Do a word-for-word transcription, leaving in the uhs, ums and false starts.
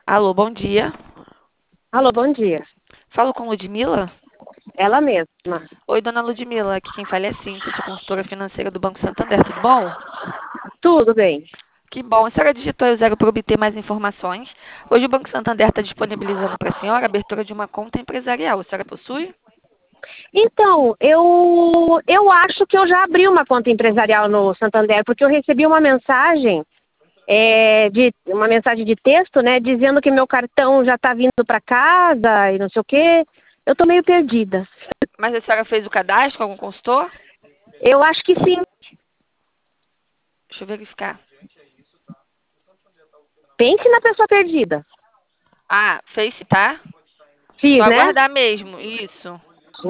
Alô, bom dia. Alô, bom dia. Falo com Ludmila? Ela mesma. Oi, dona Ludmila. Aqui quem fala é Cíntia, sou consultora financeira do Banco Santander. Tudo bom? Tudo bem. Que bom. A senhora digitou aí o zero para obter mais informações. Hoje o Banco Santander está disponibilizando para a senhora a abertura de uma conta empresarial. A senhora possui? Então, eu, eu acho que eu já abri uma conta empresarial no Santander, porque eu recebi uma mensagem, é, de, uma mensagem de texto, né, dizendo que meu cartão já está vindo para casa e não sei o quê. Eu estou meio perdida. Mas a senhora fez o cadastro com algum consultor? Eu acho que sim. Deixa eu verificar. Pense na pessoa perdida. Ah, fez, tá? Só Fiz, né? aguardar mesmo. Isso.